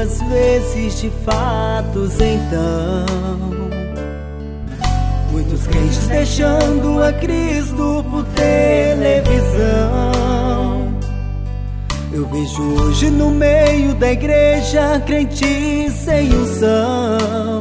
muitas vezes de fatos então. Muitos crentes deixando a Cristo por televisão. Eu vejo hoje no meio da igreja crentes sem unção,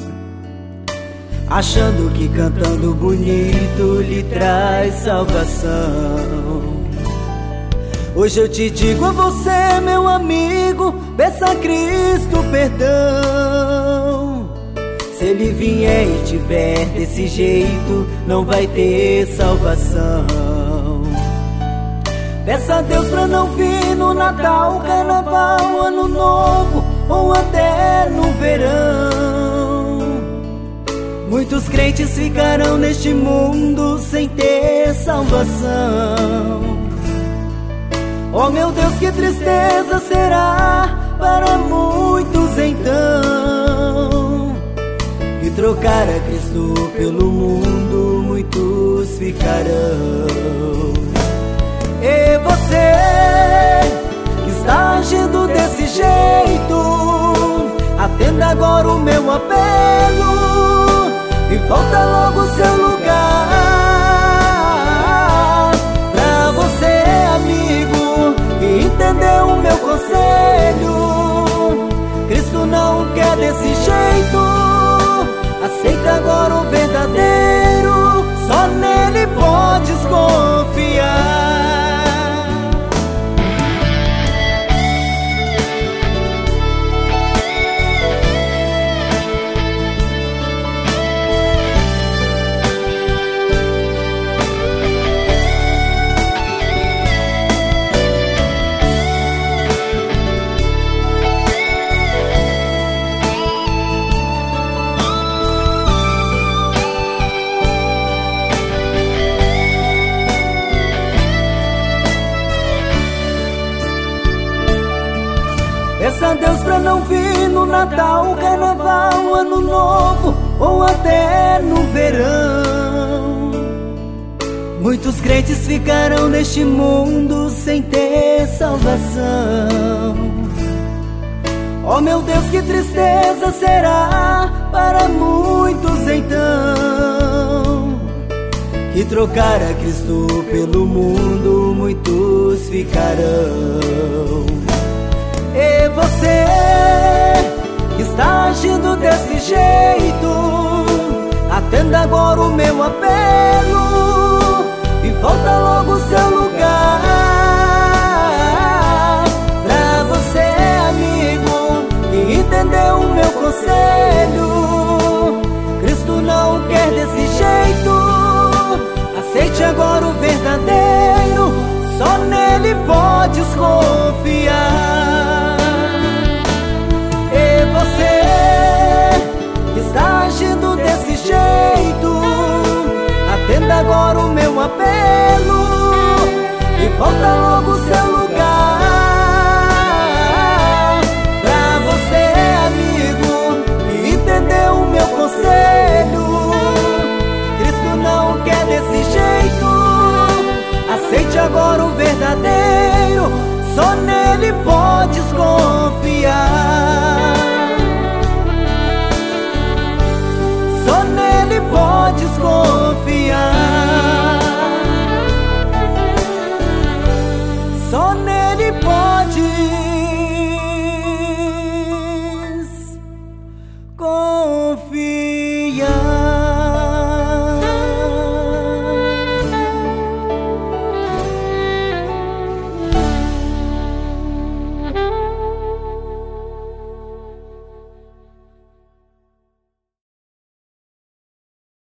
achando que cantando bonito lhe traz salvação. Hoje eu te digo a você, meu amigo, peça a Cristo perdão. Se Ele vier e tiver desse jeito, não vai ter salvação. Peça a Deus pra não vir no Natal, Carnaval, Ano Novo ou até no verão. Muitos crentes ficarão neste mundo sem ter salvação. Oh meu Deus, que tristeza será para muitos então, que trocar a Cristo pelo mundo muitos ficarão. E você que está agindo desse jeito, atenda agora o meu apelo e volta logo ao seu lugar. Pra você, amigo, que entendeu o meu conselho, Cristo não quer desse jeito. Aceita agora o verdadeiro, só nele podes confiar. Peça a Deus pra não vir no Natal, Carnaval, Ano Novo ou até no verão. Muitos crentes ficarão neste mundo sem ter salvação. Oh meu Deus, que tristeza será para muitos então, que trocar a Cristo pelo mundo muitos ficarão. E você que está agindo desse jeito, atenda agora o meu apelo e volta logo ao seu lugar.